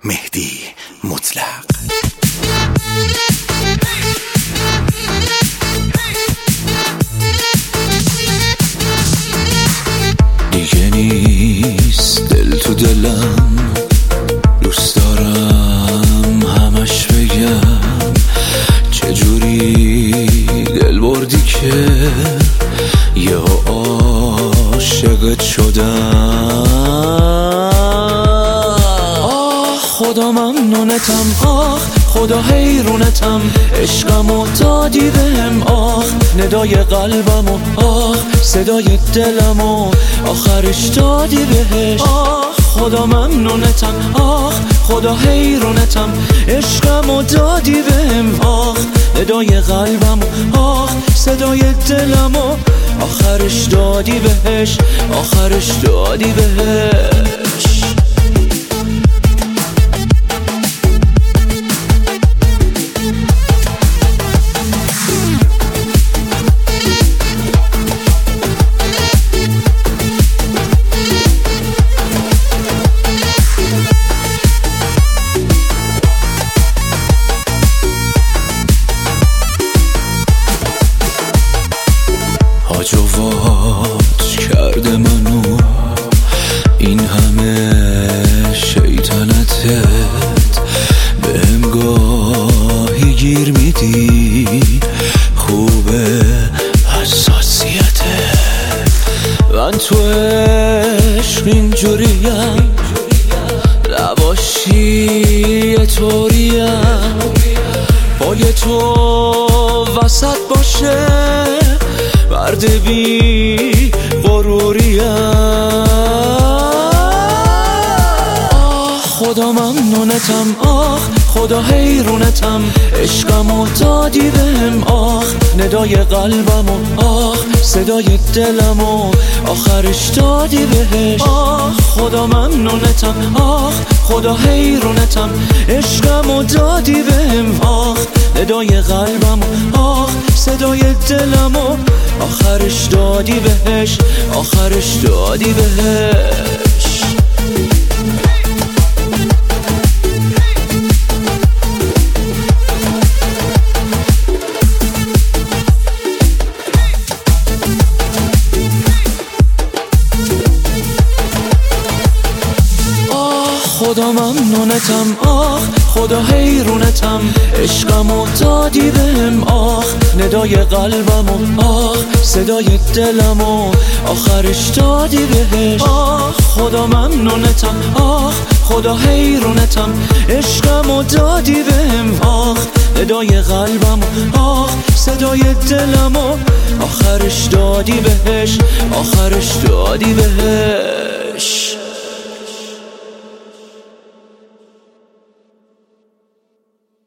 مهدی مطلق. دیگه نیست دل تو دلم، دوست دارم همش بگم چجوری دل بردی که یه عاشقت شدم. خدا ممنونتم، آخ خدا حیرونتم، عشقمو دادی بهم، آخ ندای قلبمو، آخ صدای دلمو آخرش دادی بهش. آخ خدا ممنونتم، آخ خدا حیرونتم، عشقمو دادی بهم، آخ ندای قلبمو، آخ صدای دلمو آخرش دادی بهش، آخرش دادی بهش. جواد کرده منو این همه شیطنتت، بهم گاهی گیر میدی، خوبه حساسیتت. من تو عشق اینجوریم، نباشی یه طوریم، پای تو وسط باشه مرد بی غروریم. آخ خدا ممنونتم، آخ خدا حیرونتم، عشقمو دادی بهم، آخ ندای قلبمو، آخ صدای دلمو آخرش دادی بهش. آخ خدا ممنونتم، آخ خدا حیرونتم، عشقمو دادی بهم، آخ ندای قلبمو، آخ صدای دلمو آخرش دادی بهش، آخرش دادی بهش. خدا ممنونتم، آخ خدا حیرونتم، عشقمو دادی بهم، آخ ندای قلبمو، آخ صدای دلمو آخرش دادی بهش. آخ خدا ممنونتم، آخ خدا حیرونتم، عشقمو دادی بهم، آخ ندای قلبمو، آخ صدای دلمو آخرش دادی بهش، آخرش دادی بهش.